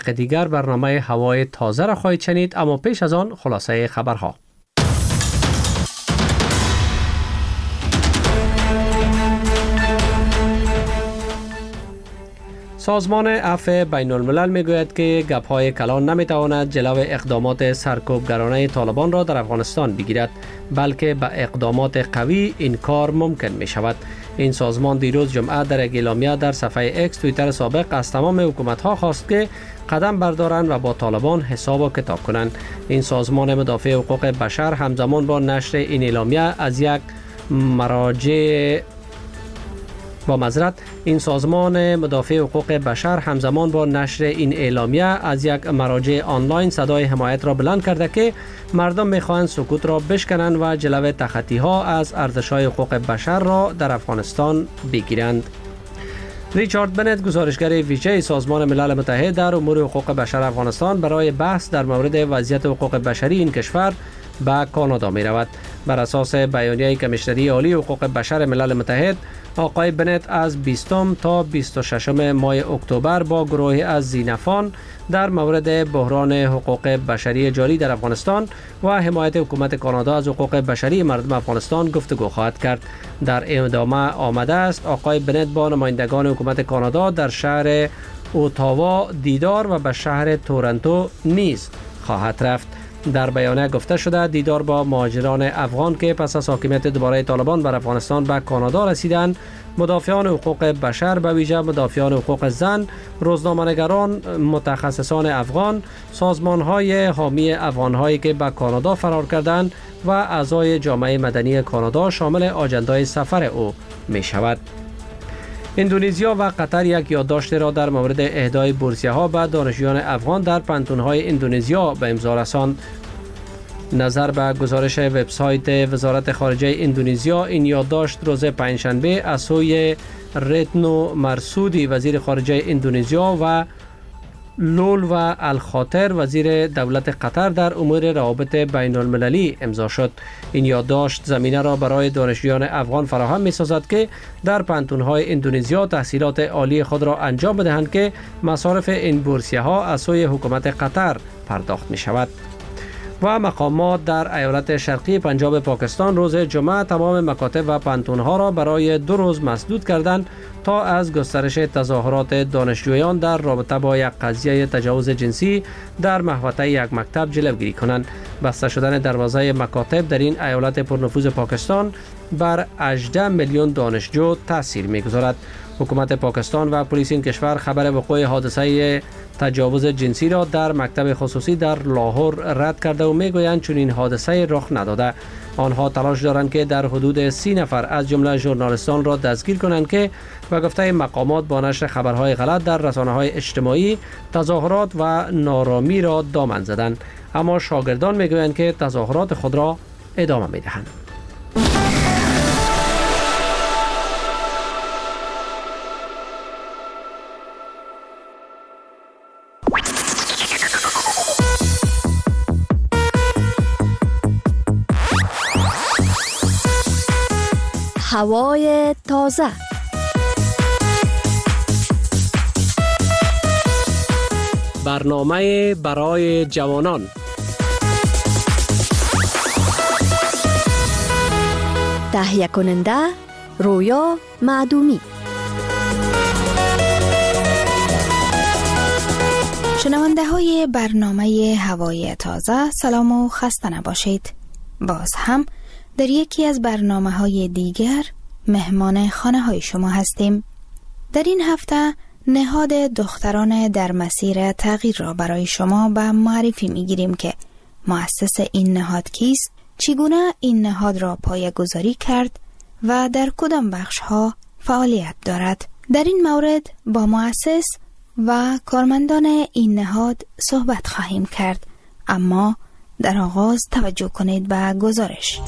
دیگر برنامه هوای تازه را خواهید شنید، اما پیش از آن خلاصه خبرها. سازمان عفو بین الملل میگوید که گپ‌های کلان نمیتواند جلو اقدامات سرکوبگرانه طالبان را در افغانستان بگیرد، بلکه با اقدامات قوی این کار ممکن می شود. این سازمان دیروز جمعه در یک اعلامیه در صفحه اکس توییتر سابق از تمام حکومت‌ها خواست که قدم بردارند و با طالبان حساب و کتاب کنند. این سازمان مدافع حقوق بشر همزمان با نشر این اعلامیه از یک این سازمان مدافع حقوق بشر همزمان با نشر این اعلامیه از یک مراجع آنلاین صدای حمایت را بلند کرده که مردم می‌خواهند سکوت را بشکنند و جلوی تخطی‌ها از ارزش‌های حقوق بشر را در افغانستان بگیرند. ریچارد بنت، گزارشگر ویژه سازمان ملل متحد در امور حقوق بشر افغانستان، برای بحث در مورد وضعیت حقوق بشری این کشور به کانادا می رود. بر اساس بیانیه کمیشنری عالی حقوق بشر ملل متحد، آقای بنت از 20 تا 26 ماه اکتبر با گروهی از زینفان در مورد بحران حقوق بشری جاری در افغانستان و حمایت حکومت کانادا از حقوق بشری مردم افغانستان گفتگو خواهد کرد. در ادامه آمده است آقای بنت با نمایندگان حکومت کانادا در شهر اوتاوا دیدار و به شهر تورنتو نیز خواهد رفت. در بیانیه گفته شده دیدار با مهاجران افغان که پس از حاکمیت دوباره طالبان بر افغانستان به کانادا رسیدند، مدافعان حقوق بشر به ویژه مدافعان حقوق زن، روزنامه‌نگاران، متخصصان افغان، سازمان‌های حامی افغان‌هایی که به کانادا فرار کردند و اعضای جامعه مدنی کانادا شامل آجندای سفر او می‌شود. اندونزیا و قطر یک یادداشت را در مورد اهدای بورسیه‌ها به دانشجویان افغان در پانتون‌های اندونزیا به امضا رساند. نظر به گزارش وبسایت وزارت خارجه اندونزیا، این یادداشت روز پنجشنبه از سوی رتنو مرسودی وزیر خارجه اندونزیا و لول و الخاطر وزیر دولت قطر در امور روابط بین المللی امضا شد. این یادداشت زمینه را برای دانشجویان افغان فراهم می سازد که در پانتون‌های اندونزیا تحصیلات عالی خود را انجام بدهند که مصارف این بورسیه ها از سوی حکومت قطر پرداخت می شود. و مقامات در ایالت شرقی پنجاب پاکستان روز جمعه تمام مکاتب و پانتون‌ها را برای 2 روز مسدود کردند تا از گسترش تظاهرات دانشجویان در رابطه با یک قضیه تجاوز جنسی در محوطه یک مکتب جلوگیری کنند. بسته شدن دروازه مکاتب در این ایالت پرنفوذ پاکستان بر 18 میلیون دانشجو تاثیر می‌گذارد. حکومت پاکستان و پلیس این کشور خبر وقوع حادثه تجاوز جنسی را در مکتب خصوصی در لاهور رد کرده و میگویند چون این حادثه رخ نداده. آنها تلاش دارند که در حدود 30 نفر از جمله ژورنالیستان را دستگیر کنند که به گفته مقامات با نشر خبرهای غلط در رسانه‌های اجتماعی تظاهرات و نارامی را دامن زدند، اما شاگردان میگویند که تظاهرات خود را ادامه میدهند. هوای تازه. برنامه برای جوانان. تهیه کننده رویا معدومی. شنونده های برنامه هوای تازه، سلام و خسته نباشید. باز هم در یکی از برنامه‌های دیگر مهمان خانه‌های شما هستیم. در این هفته نهاد دختران در مسیر تغییر را برای شما به معرفی می‌گیریم که مؤسس این نهاد کیست، چگونه این نهاد را پایه‌گذاری کرد و در کدام بخش‌ها فعالیت دارد. در این مورد با مؤسس و کارمندان این نهاد صحبت خواهیم کرد، اما در آغاز توجه کنید به گزارش.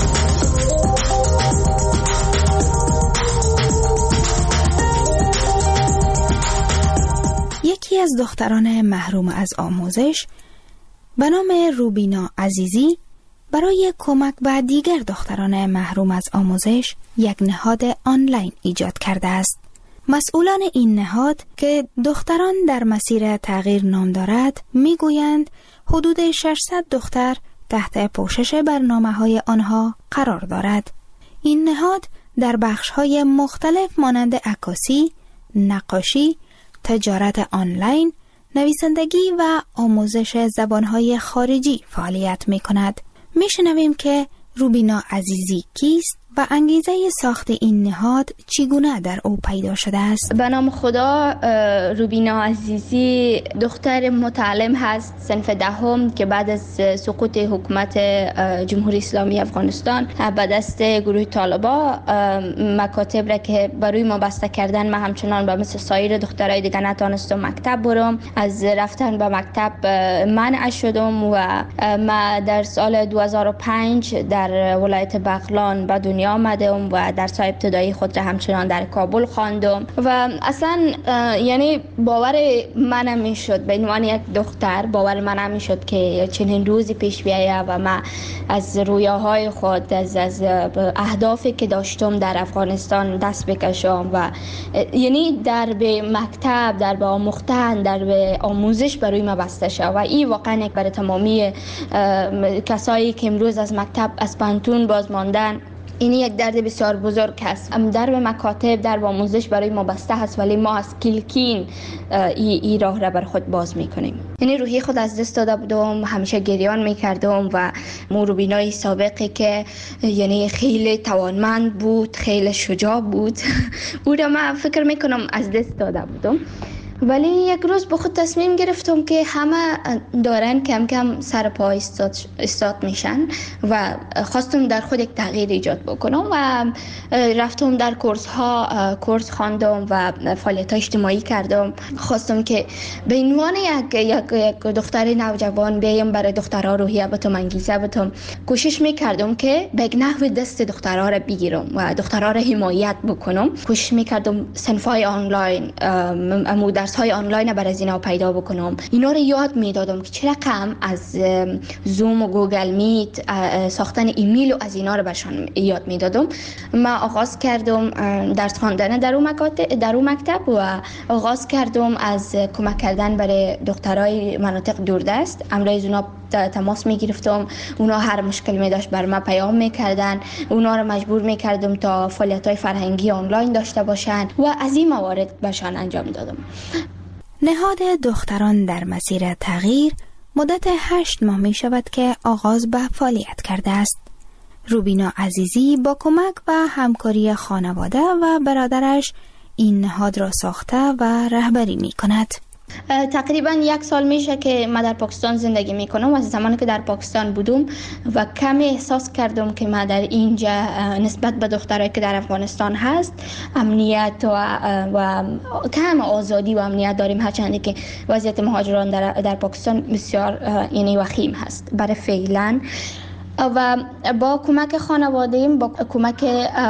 یکی از دختران محروم از آموزش به نام روبینا عزیزی برای کمک به دیگر دختران محروم از آموزش یک نهاد آنلاین ایجاد کرده است. مسئولان این نهاد که دختران در مسیر تغییر نام دارد میگویند حدود 600 دختر تحت پوشش برنامه‌های آنها قرار دارد. این نهاد در بخش‌های مختلف مانند عکاسی، نقاشی، تجارت آنلاین، نویسندگی و آموزش زبان‌های خارجی فعالیت می‌کند. می‌شنویم که روبینا عزیزی کیست و انگیزه ساخت این نهاد چگونه در او پیدا شده است؟ به نام خدا، روبینا عزیزی دختر متعلم هست صنف دهم که بعد از سقوط حکومت جمهوری اسلامی افغانستان به دست گروه طالبا مکاتب را که برای ما بسته کردن، من همچنان به مثل سایر دخترای دیگه نتونستم مکتب برم. از رفتن به مکتب منع شدم و ما در سال 2005 در ولایت بغلان به دنیا آمدم و درس‌های ابتدایی خود را همچنان در کابل خواندم و اصلا یعنی باور من نمی‌شد، به عنوان یک دختر باور من نمی‌شد که چنین روزی پیش بیاید و من از رویاهای خود، از اهدافی که داشتم در افغانستان دست بکشم و یعنی در به مکتب، در به آموختن، در به آموزش برای من بسته شد و این واقعا برای تمامی کسایی که امروز از مکتب از پانتون باز ماندن، این یک درد بسیار بزرگ است. در به مکاتب، در به آموزش برای ما بسته هست، ولی ما از کلکین این راه را بر خود باز میکنیم. یعنی روحی خود از دست داده بودم، همیشه گریان میکردم و روبینای سابقی که یعنی خیلی توانمند بود، خیلی شجاع بود او را من فکر میکنم از دست داده بودم. ولی یک روز به خود تصمیم گرفتم که همه دارن کم کم سر پا استاد میشن و خواستم در خود یک تغییر ایجاد بکنم و رفتم در کورس خواندم و فعالیت اجتماعی کردم. خواستم که به عنوان یک دختر نوجوان بیایم برای دخترها روحیه بتم، انگیزه بتم. کوشش میکردم که به نحو دست دخترها را بگیرم و دخترها را حمایت بکنم. کوشش میکردم صنف‌های آنلاین، درس‌های آنلاین برای از اینا پیدا بکنم. اینا رو یاد میدادم که چه رقم از زوم و گوگل میت، ساختن ایمیل و از اینا رو برشان یاد میدادم. من آغاز کردم درس خواندن در اون مکتب و آغاز کردم از کمک کردن برای دخترای مناطق دوردست. امروز اونا تماس میگرفتم، اونا هر مشکل می داشت بر من پیام میکردن، اونا رو مجبور میکردم تا فعالیت‌های فرهنگی آنلاین داشته باشن و از این موارد برشان انجام دادم. نهاد دختران در مسیر تغییر مدت 8 ماه می شود که آغاز به فعالیت کرده است. روبینا عزیزی با کمک و همکاری خانواده و برادرش این نهاد را ساخته و رهبری می کند. تقریبا 1 سال میشه که من در پاکستان زندگی میکنم. از زمانی که در پاکستان بودم و کمی احساس کردم که من در اینجا نسبت به دخترایی که در افغانستان هست امنیت و کم آزادی و امنیت داریم، هرچند که وضعیت مهاجران در پاکستان بسیار یعنی وخیم هست برای فعلا. و با کمک خانواده‌ام، با کمک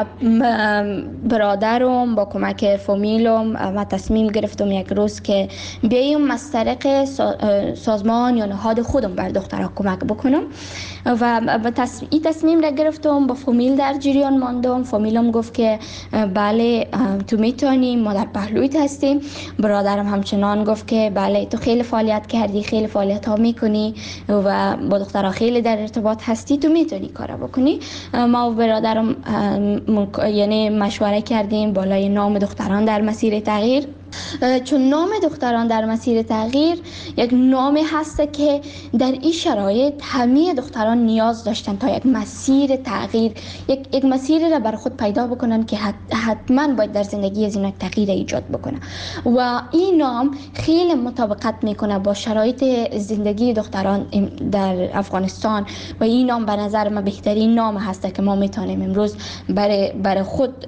برادرم، با کمک فامیلم من تصمیم گرفتم یک روز که بیایم از طریق سازمان یا نهاد خودم بر دخترها کمک بکنم و این تصمیم را گرفتم. با فامیل در جریان ماندم. فامیلم گفت که بله تو میتونی، ما در پهلویت هستیم. برادرم همچنان گفت که بله تو خیلی فعالیت کردی، خیلی فعالیت ها میکنی و با دخترها خیلی در ارتباط هستی، تو میتونی کارا بکنی. ما و برادرم یعنی مشوره کردیم بالای نام دختران در مسیر تغییر، چون نام دختران در مسیر تغییر یک نامی هست که در این شرایط همه دختران نیاز داشتن تا یک مسیر تغییر، یک مسیر را بر خود پیدا بکنن که حتما باید در زندگی از این تغییر ایجاد بکنه و این نام خیلی مطابقت میکنه با شرایط زندگی دختران در افغانستان و این نام به نظر من بهترین نام هست که ما میتونیم امروز برای خود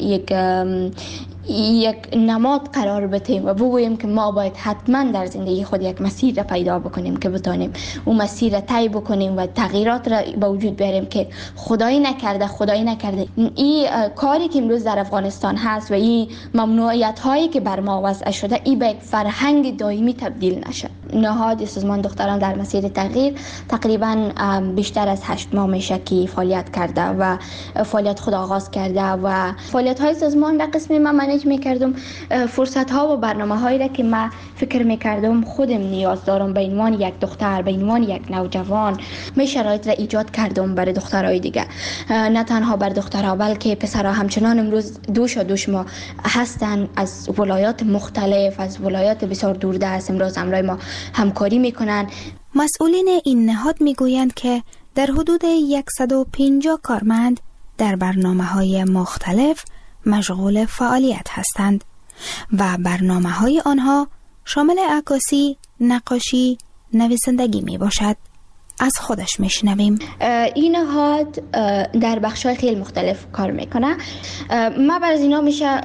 یک نماد قرار بدیم و بگوییم که ما باید حتما در زندگی خود یک مسیر را پیدا بکنیم که بتونیم اون مسیر را طی بکنیم و تغییرات را به وجود بیاریم که خدایی نکرده این کاری که امروز در افغانستان هست و این ممنوعیت هایی که بر ما وضع شده این به یک فرهنگ دائمی تبدیل نشه. نهاد سازمان دختران در مسیر تغییر تقریبا بیشتر از 8 ماه میشه که فعالیت کرده و فعالیت خود آغاز کرده و فعالیت های سازمان در قسم من منیج میکردم. فرصت ها و برنامه هایی را که من فکر میکردم خودم نیاز دارم به عنوان یک دختر، به عنوان یک نوجوان، می شرایط را ایجاد کردم برای دخترای دیگه، نه تنها بر دخترها بلکه پسرها همچنان امروز دوش ما هستن از ولایات مختلف، از ولایات بسیار دوردست امروز همراه ما همکاری میکنن. مسئولین این نهاد میگویند که در حدود 150 کارمند در برنامه‌های مختلف مشغول فعالیت هستند و برنامه‌های آنها شامل عکاسی، نقاشی، نویسندگی می باشد. از خودش میشنویم. این نهاد در بخش‌های خیلی مختلف کار میکنه. ما بر از اینا میشه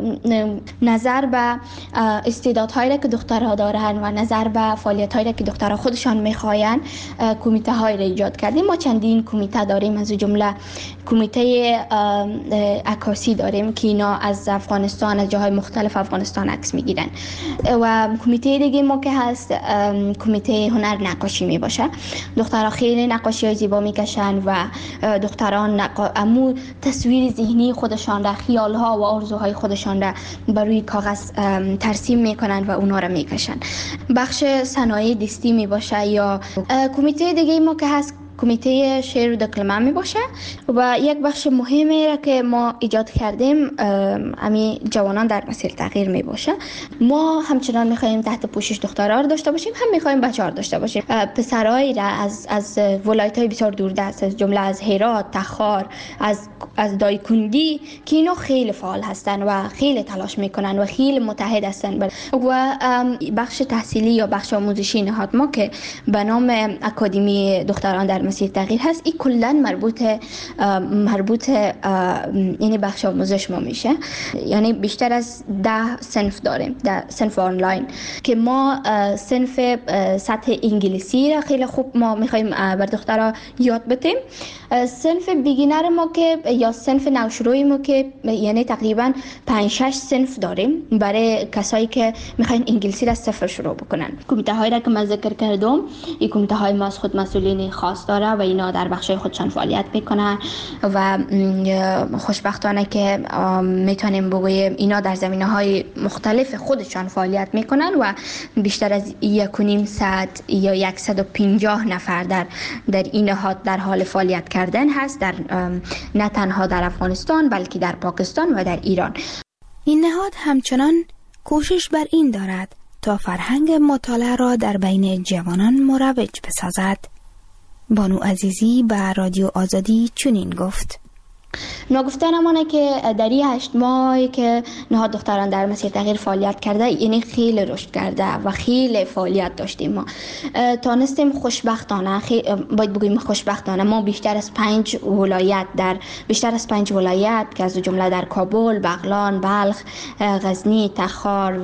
نظر به استعدادهایی که دخترها دارن و نظر به فعالیت‌هایی که دخترها خودشان میخواین کمیته های را ایجاد کردیم. ما چندین کمیته داریم، از جمله کمیته عکاسی داریم که اینا از افغانستان، از جاهای مختلف افغانستان عکس میگیرن و کمیته دیگه ما که هست کمیته هنر نقاشی میباشه. دخترها خیلی نقاشی های زیبا میکشن و دختران امو تصویر ذهنی خودشان را، خیال ها و آرزوهای خودشان را بر روی کاغذ ترسیم میکنن و اونا را میکشن. بخش صنایع دستی میباشه یا کمیته دیگه ما که هست کمیته شعر و دکلمه می باشه و یک بخش مهمی را که ما ایجاد کردیم امی جوانان در مسیر تغییر می باشه. ما همچنان می خواهیم تحت پوشش دخترها را داشته باشیم، هم می خواهیم بچه‌ها را داشته باشیم. پسرایی را از ولایت‌های بسیار دوردست، از جمله از هرات، تخار، از دایکندی که اینا خیلی فعال هستن و خیلی تلاش میکنن و خیلی متحد هستن و بخش تحصیلی یا بخش آموزشی نهاد ما که به نام اکادمی دختران در مسیر تغییر هست، این کلا مربوط یعنی بخش آموزش ما میشه. یعنی بیشتر از 10 صنف داریم، 10 صنف آنلاین که ما صنف سطح انگلیسی را خیلی خوب ما میخوایم بر دخترها یاد بدیم. صنف بیگینر ما که یا صنف نوشروی ما که یعنی تقریبا 5-6 صنف داریم برای کسایی که میخواین انگلیسی را صفر شروع بکنن. کمیته هایی را که من ذکر کردم، این کمیته های ما از خود مسئولین خاص داره و اینا در بخشای خودشان فعالیت میکنن و خوشبختانه که میتونیم بگوییم اینا در زمینه‌های مختلف خودشان فعالیت میکنن و بیشتر از 1.5 یا 150 نفر در این نهاد در حال فعالیت کردن هست، در نه تنها در افغانستان بلکه در پاکستان و در ایران. این نهاد همچنان کوشش بر این دارد تا فرهنگ مطالعه را در بین جوانان مروج بسازد. بانو عزیزی به رادیو آزادی چنین گفت: نگفتن امانه که در این 8 ماهی که نهاد دختران در مسیر تغییر فعالیت کرده، یعنی خیلی رشد کرده و خیلی فعالیت داشتیم. ما تانستیم خوشبختانه، باید بگویم خوشبختانه، ما بیشتر از 5 ولایت که از جمله در کابل، بغلان، بلخ، غزنی، تخار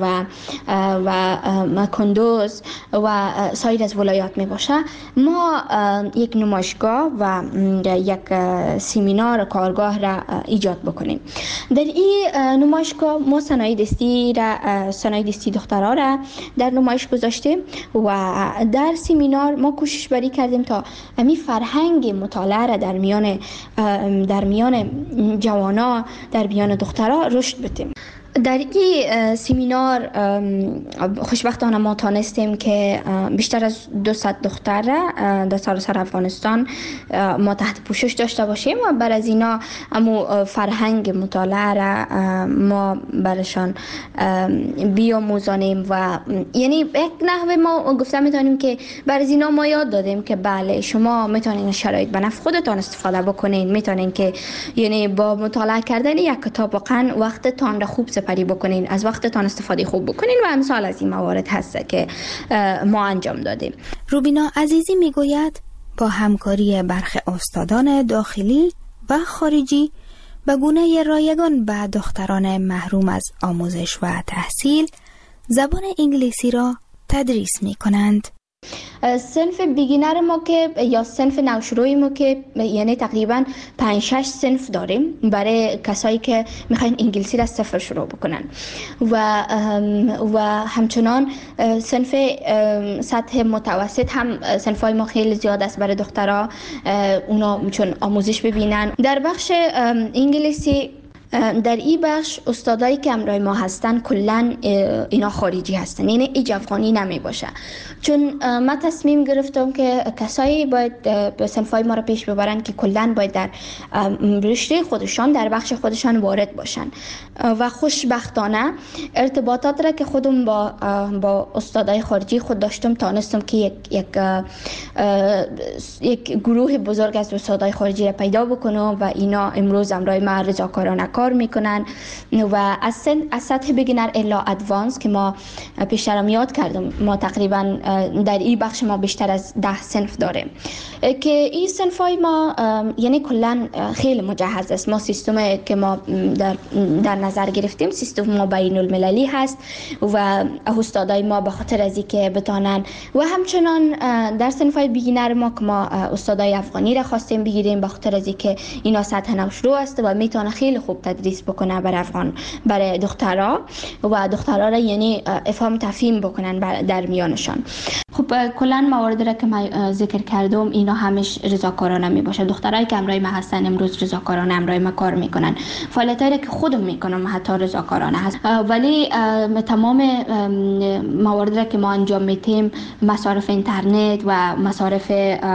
و کندوز و سایر از ولایات می باشه، ما یک نمایشگاه و یک سمینار کارگاه را ایجاد بکنیم. در این نمایشگاه ما صنایع دستی دخترها را در نمایش گذاشتیم و در سمینار ما کوشش بری کردیم تا همین فرهنگ مطالعه را در میان جوانا، در میان دخترها رشد بدیم. در این سمینار خوشبختانه ما تانستیم که بیشتر از 200 دختر را در سراسر افغانستان ما تحت پوشش داشته باشیم و بر از اینا امو فرهنگ مطالعه را ما برشان بیاموزانیم و یعنی یک نحوه ما گفته میتونیم که بر از اینا ما یاد دادیم که بله شما میتونین شرایط به نفع خودتان استفاده بکنین، میتونین که یعنی با مطالعه کردن یک کتاب واقعا وقتتان را خوب سپری بکنین، از وقتتان استفاده خوب بکنین و امثال از این موارد هست که ما انجام دادیم. روبینا عزیزی میگوید با همکاری برخی استادان داخلی و خارجی به گونه رایگان به دختران محروم از آموزش و تحصیل زبان انگلیسی را تدریس می کنند. صنف بیگینر ما که یا صنف نوشروی ما که یعنی تقریبا 5-6 صنف داریم برای کسایی که میخواین انگلیسی را صفر شروع بکنن و همچنان صنف سطح متوسط هم صنفای ما خیلی زیاد است برای دخترها، اونا چون آموزش ببینن. در بخش انگلیسی در این بخش استادایی که همراه ما هستن کلن اینا خارجی هستن، یعنی ایج افغانی نمی باشه، چون من تصمیم گرفتم که کسایی باید به صنفای ما رو پیش ببرن که کلن باید در رشته خودشان در بخش خودشان وارد باشن و خوشبختانه ارتباطات را که خودم با استادای خارجی خود داشتم تانستم که یک گروه بزرگ از استادای خارجی را پیدا بکنم و اینا امروز همراه ما رضاکارانه کار میکنن و از سطح بیگینر الا ادوانس که ما پیشترم یاد کردم، ما تقریبا در این بخش ما بیشتر از 10 صنف داریم که این صنفای ما یعنی کلا خیلی مجهز است. ما سیستم که ما در نظر گرفتیم سیستم ما بین المللی هست و استادای ما به خاطر از اینکه بتانن و همچنان در صنفای بیگینر ما که ما استادای افغانی را خواستیم بگیریم به خاطر از اینکه اینا سطح نوشرو است و میتونه خیلی خوب تدریس بکنه برای دخترها و دخترها را یعنی افهام تفهیم بکنن در میانشان. خب کلا مواردی را که من ذکر کردم اینا همش رضاکارانه می باشه. دخترایی که همراه ما هستن امروز رضاکارانه همراه ما کار میکنن. فعالیتایی که خودم میکنم حتی رضاکارانه هست، ولی تمام مواردی را که ما انجام میدیم مصارف اینترنت و مصارف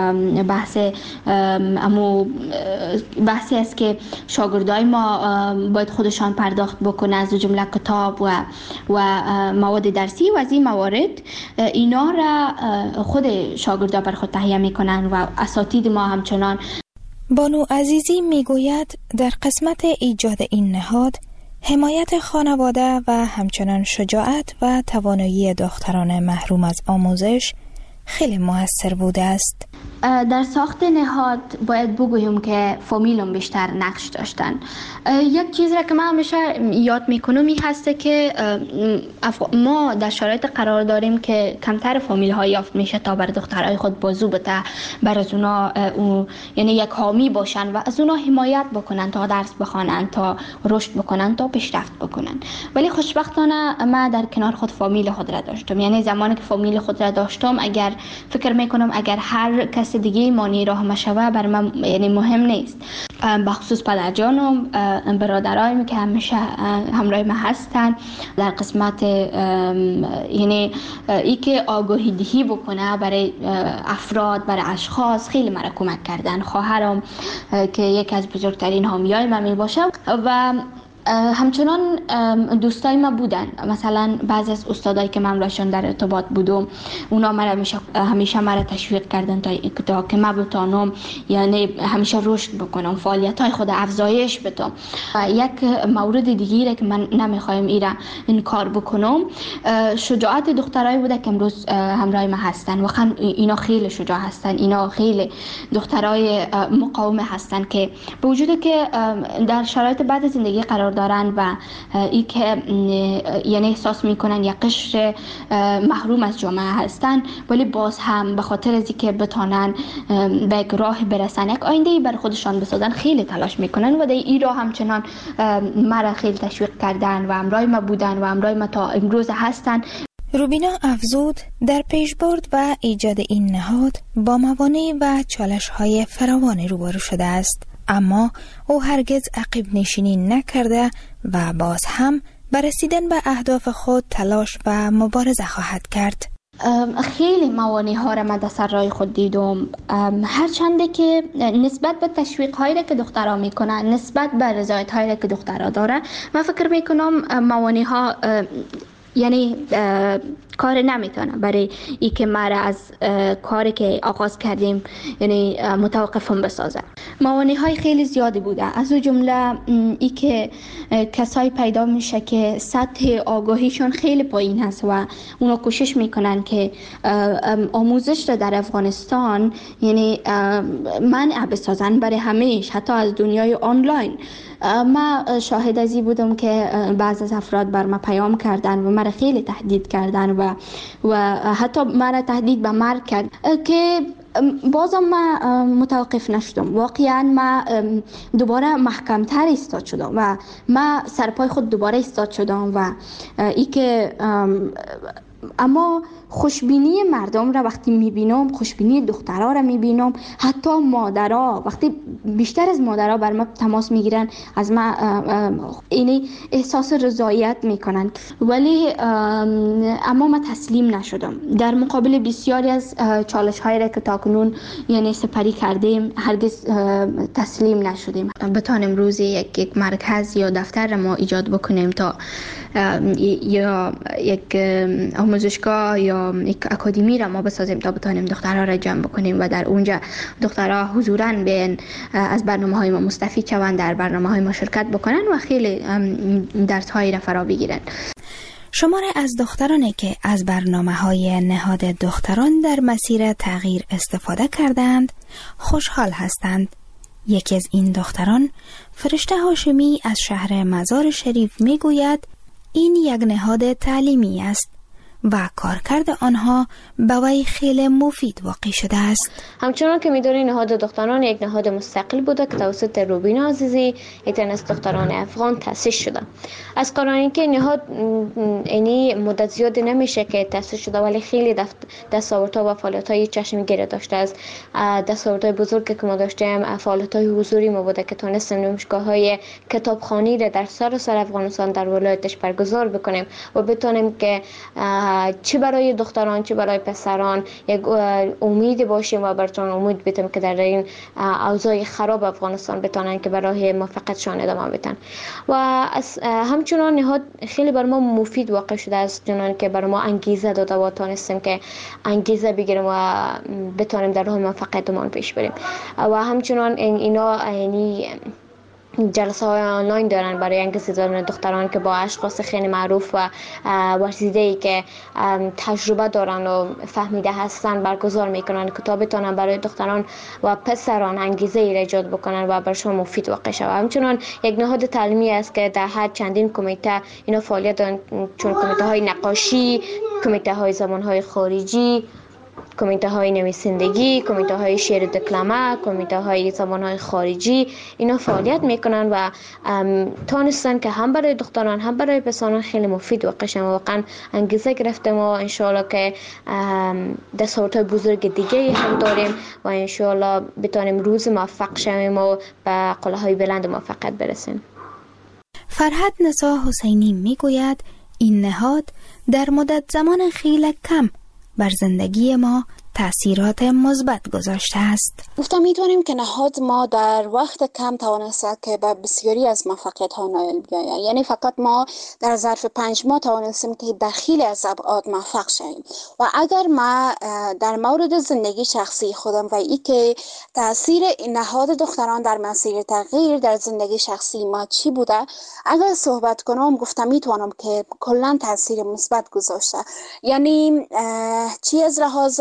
بحثی است که شاگردای ما باید خودشان پرداخت بکنن، از جمله کتاب و مواد درسی و از این موارد اینا را خود شاگردا بر خود تهیه میکنن و اساتید ما همچنان. بانو عزیزی میگوید در قسمت ایجاد این نهاد حمایت خانواده و همچنان شجاعت و توانایی دختران محروم از آموزش خیلی موثر بوده است. در ساخت نهاد باید بگویم که فامیلم بیشتر نقش داشتن. یک چیز را که من همیشه یاد میکنم این هسته که ما در شرایط قرار داریم که کمتر فامیل ها یافت میشه تا بر دخترای خود بازو بده، بر از اونا یعنی یک حامی باشن و از اونا حمایت بکنن تا درس بخوانن، تا رشد بکنن، تا پیشرفت بکنن. ولی خوشبختانه من در کنار خود فامیل خود را داشتم، یعنی زمانی که فامیل خود را داشتم اگر فکر میکنم اگر هر کس دیگه مانی راه مشوه بر من یعنی مهم نیست. بخصوص پدرجانم، برادرایم که همیشه همراه ما هستن در قسمت یعنی ای که آگاهی دهی بکنه برای افراد، برای اشخاص خیلی مرا کمک کردن. خواهرم که یکی از بزرگترین حامیای من می باشه و همچنان دوستای ما بودن. مثلا بعضی از استادایی که من راشون در ارتباط بودم اونا همیشه مرا تشویق کردن تا که من بتونم یعنی همیشه رشد بکنم، فعالیت‌های خود افزایش بدم. یک مورد دیگه که من نمیخوایم این کار بکنم شجاعت دخترای بوده که امروز همراه ما هستن و اینا خیلی شجاع هستن، اینا خیلی دخترای مقاوم هستن که به وجود که در شرایط بعد زندگی قرار دارن و ای که یعنی احساس میکنن یک قشر محروم از جامعه هستن، ولی باز هم به خاطر از اینکه بتونن به یک راه برسن، یک آینده بر خودشان بسازن، خیلی تلاش میکنن و در این راه همچنان مرا خیلی تشویق کردن و همراه ما بودن و همراه ما تا امروز هستن. روبینا افزود در پیشبرد و ایجاد این نهاد با موانع و چالش‌های فراوانی روبرو شده است، اما او هرگز عقب نشینی نکرده و باز هم بر رسیدن به اهداف خود تلاش و مبارزه خواهد کرد. خیلی موانع ها را من در سر راه خود دیدم، هرچنده که نسبت به تشویق هایی را که دخترها میکنن، نسبت به رضایت هایی را که دخترها داره، من فکر میکنم موانع ها یعنی کار نمیتونه برای ای که مرا از کاری که آغاز کردیم یعنی متوقفم بسازه. موانع های خیلی زیادی بوده، از اون جمله ای که کسایی پیدا میشه که سطح آگاهیشون خیلی پایین هست و اونا کوشش میکنن که آموزش را در افغانستان یعنی منع بسازن برای همیش، حتی از دنیای آنلاین. من شاهد ازی بودم که بعض از افراد بر ما پیام کردن و مرا خیلی تهدید کردن و و حتی مرا تهدید به مرگ کرد که بازم من متوقف نشدم. واقعا من دوباره محکمتر ایستاد شدم و من سرپای خود دوباره ایستاد شدم و ای که اما خوشبینی مردم را وقتی میبینم، خوشبینی دخترها را میبینم، حتی مادرها وقتی بیشتر از مادرها بر من تماس میگیرن از من اینی احساس رضایت میکنن، ولی اما من تسلیم نشدم. در مقابل بسیاری از چالش هایی را که تاکنون یعنی سپری کردیم هرگز تسلیم نشدیم. بتانیم روزی یک مرکز یا دفتر را ما ایجاد بکنیم تا یا یک آموزشگاه یا یک اکادمی را ما بسازیم تا بتانیم دخترها را جمع بکنیم و در اونجا دخترها حضوراً بیان از برنامه‌های ما مستفید شوند، در برنامه‌های ما شرکت بکنن و خیلی درس‌هایی را فرا بگیرن. شماره از دخترانی که از برنامه‌های نهاد دختران در مسیر تغییر استفاده کردند خوشحال هستند. یکی از این دختران فرشته هاشمی از شهر مزار شریف میگوید این یک نهاد تعلیمی است و کارکرد آنها به وی خیلی مفید واقع شده است. همچنان که می‌دونید نهاد دختران یک نهاد مستقل بوده که توسط روبینا عزیزی یک از دختران افغان تأسیس شده. از قرار که نهاد اینی مدت زیادی نمیشه که تأسیس شده، ولی خیلی دستاوردها و فعالیت‌های چشمگیر داشته است. دستاوردهای بزرگی که ما داشتیم فعالیت‌های حضوری ما بوده که تونستیم نمایشگاه‌های کتابخوانی را در سراسر افغانستان در ولایتش برگزار بکنیم و بتونیم که چه برای دختران چه برای پسران یک امید باشیم و براتون امید بدیم که در این اوضاع خراب افغانستان بتونن که برای موفقیتشان ادامه بدن. و همچنان نهاد خیلی بر ما مفید واقع شده است، چون که بر ما انگیزه داده و تونستیم که انگیزه بگیریم و بتونیم در راه موفقیتمون پیش بریم. و همچنان اینا یعنی جلسه های آنلاین دارن برای انگیزه دختران که با اشخاص خیلی معروف و ورزیده‌ای که تجربه دارن و فهمیده هستن برگزار میکنن که تا بتونن برای دختران و پسران انگیزه ای ایجاد بکنن و برشون مفید واقع شود. همچنان یک نهاد تعلیمی است که در هر چندین کمیته اینا فعالیت دارن، چون کمیته های نقاشی، کمیته های زبان های خارجی، کمیته های نویسندگی، کمیته های شعر دکلمه، کمیته های زبان های خارجی، اینا فعالیت میکنن و تونستن که هم برای دختران هم برای پسران خیلی مفید واقع شن. واقعا انگیزه گرفتیم و انشالله که دستاوردهای بزرگ دیگه هم داریم و انشالله بتونیم روز موفق شویم و به قله‌های بلند موفقیت برسیم. فرهاد نسا حسینی میگوید این نهاد در مدت زمان خیلی کم بر زندگی ما تأثیرات مثبت گذاشته است. گفتم میتونیم که نهاد ما در وقت کم توانسته که به بسیاری از موفقیت ها نائل بیاید. یعنی فقط ما در ظرف 5 ماه توانستیم که در خیلی از ابعاد موفق شویم. و اگر ما در مورد زندگی شخصی خودم و ای که تأثیر نهاد دختران در مسیر تغییر در زندگی شخصی ما چی بوده، اگر صحبت کنم گفتم میتونم که کلا تأثیر مثبت گذاشته. یعنی چی از لحاظ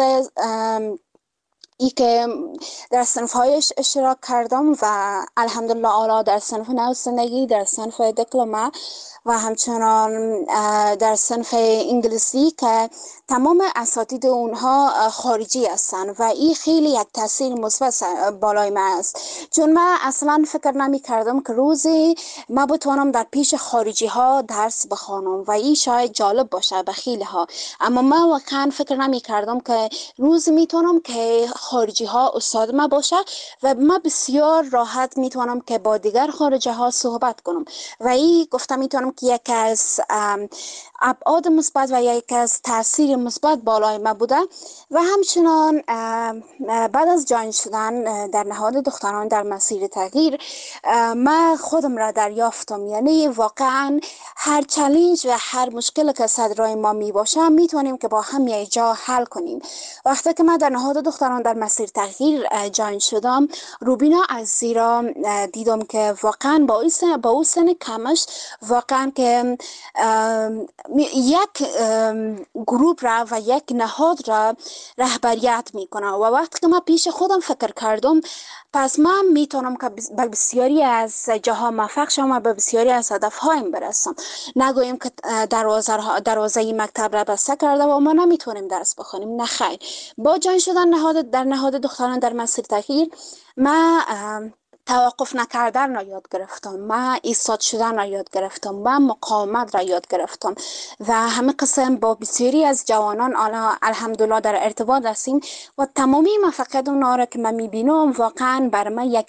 ای که در صنف‌هایش اشتراک کردم و الحمدلله اعلی در صنف نویسندگی، در صنف دکلمه و همچنان در صنف انگلیسی که تمام اساتید اونها خارجی هستن و این خیلی یک تاثیر مثبت بالای من است، چون من اصلا فکر نمی کردم که روزی ما بتوانم در پیش خارجی ها درس بخوانم و این شاید جالب باشه به خیلی ها، اما من واقعا فکر نمی کردم که روزی میتونم که خارجی ها استاد ما باشه و من بسیار راحت میتونم که با دیگر خارجی ها صحبت کنم و این گفتم میتونم که یک از ابعاد مثبت و یک از تاثیر مثبت بالای ما بوده. و همچنان بعد از جاین شدن در نهاد دختران در مسیر تغییر من خودم را دریافتم، یعنی واقعا هر چالش و هر مشکل که صدر راه ما می باشه میتونیم که با هم یک جا حل کنیم. وقتی که من در نهاد دختران در مسیر تغییر جاین شدم، روبینا عزیزی را دیدم که واقعا با او سن کمش واقعا که یک گروپ را و یک نهاد را رهبریت میکنه. و وقتی که من پیش خودم فکر کردم، پس من میتونم که به بسیاری از جاها موفق شم و به بسیاری از هدفهایم برسم. نگوییم که دروازه مکتب را بسته کرده و ما نمیتونیم درس بخونیم، نه خیر. با جان شدن در نهاد دختران در مسیر تغییر، من توقف نکردن را یاد گرفتم، من ایستاد شدن را یاد گرفتم، من مقاومت را یاد گرفتم و همه قسم با بسیاری از جوانان الحمدلله در ارتباط هستیم و تمامی موفقیت اونها را که من میبینم واقعا بر من یک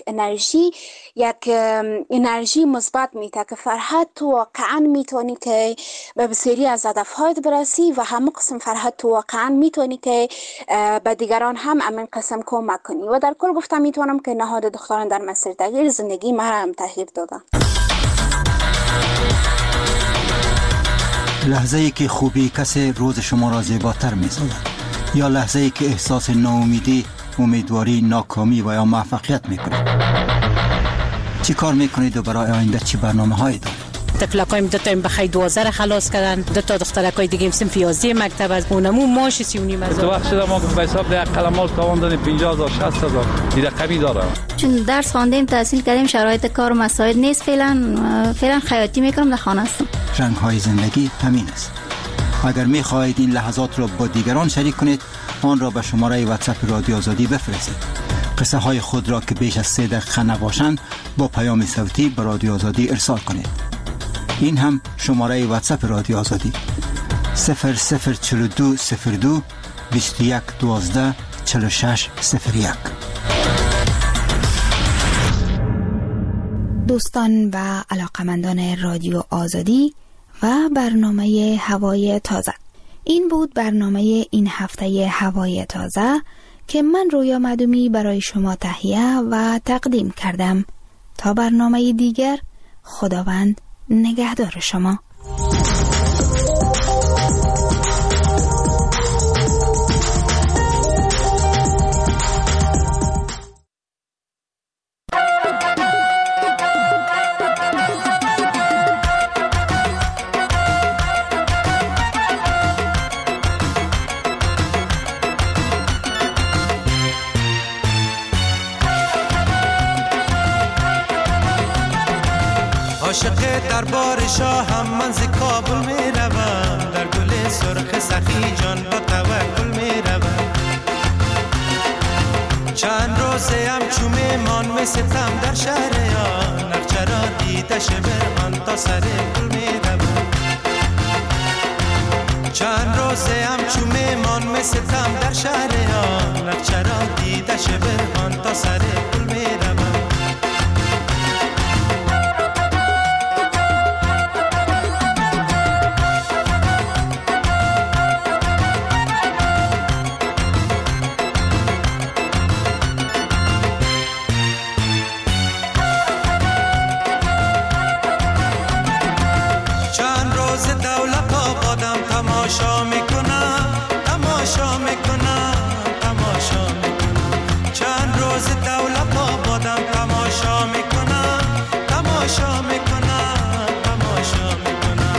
انرژی مثبت میده که فرحت تو واقعا میتونی که به بسیاری از هدفهایت برسی و همه قسم فرحت تو واقعا میتونی که به دیگران هم همین قسم کمک کنی. و در کل گفتم میتونم که نهاد دختران در مسیر تغییر زندگی ما را هم تغییر دادن. لحظه ای که خوبی کسی روز شما را زیباتر می‌سازد یا لحظه ای که احساس ناامیدی، امیدواری، ناکامی و یا موفقیت میکنید؟ چی کار میکنید و برای آینده چی برنامه‌هایی دارید؟ تکلکایم دو تا بخای 12 خلاص کردن، دو تا دخترکای دیگه صنف 11 مکتب از اونمو ماش 39,000. تو وقت شده ما به حساب ده قلمال تاوان دادیم 50,000 60,000 این رقمی داره. چون درس خواندیم، تحصیل کردیم، شرایط کار مساعد نیست. فعلا خیاطی میکنم، در خانه هستم. رنگ های زندگی همین است. اگر میخواهید این لحظات را با دیگران شریک کنید، آن را به شماره واتساپ رادیو آزادی بفرستید. قصه های خود را که بیش از 3 دقیقه نباشند با پیام صوتی به رادیو آزادی ارسال کنید. این هم شماره واتساپ رادیو آزادی 0042 02 21 12 46 01. دوستان و علاقمندان رادیو آزادی و برنامه هوای تازه، این بود برنامه این هفته هوای تازه که من رویا معدومی برای شما تهیه و تقدیم کردم. تا برنامه دیگر، خداوند نگهدار شما. عاشق دربار شاهم، من ز کابل می روم، در گل سرخ سخی جان با توکل می روم. چند روزه هم چو میمان می ستم در شهر یا نقچه را دیده شبران تا سر گل می روم. چند روزه هم چو میمان می ستم در شهر یا نقچه را دیده شبران تا سر گل می روم. تماشا میکنم چند روز دولت آبادم، تماشا میکنم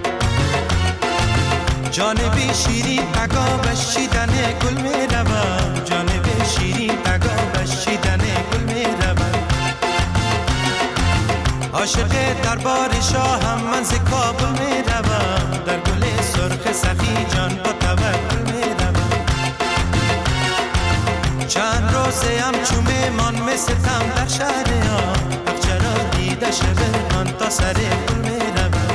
جانب شیرین اگا بشیدن گل میروم، جانب شیرین اگا بشیدن گل میروم. عاشق دربار شاهم، من ز کابل میروم، در گل سرخ سخی جان با توکل میروم. چند روزه هم چو میمان می ستم در شهر ها، نقچه را دیده شبران تا سر گل میروم.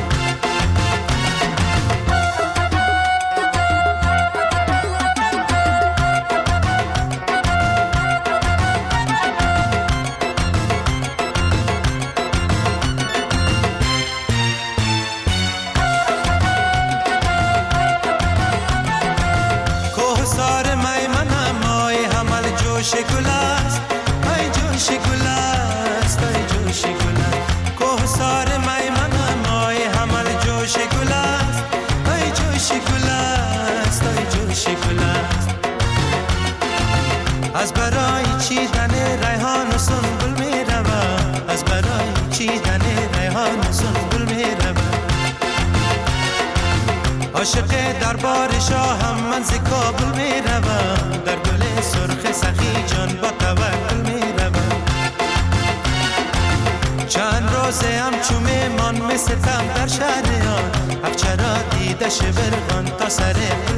جوش گل است، ای جوش گل است، ای جوش گل است. کوهسار میمن مای حمل جوش گل است، ای جوش گل است، ای جوش گل است. از برای چیدن ریحان و سنبل میروم، از برای چیدن ریحان و سنبل میروم. عاشق دربار شاهم من ز کابل می روم، در گل سرخ سخی جان با توکل می روم. چند روزه هم چو میمان می ستم در شهر آن، افچرا دیده شبرغان تا سر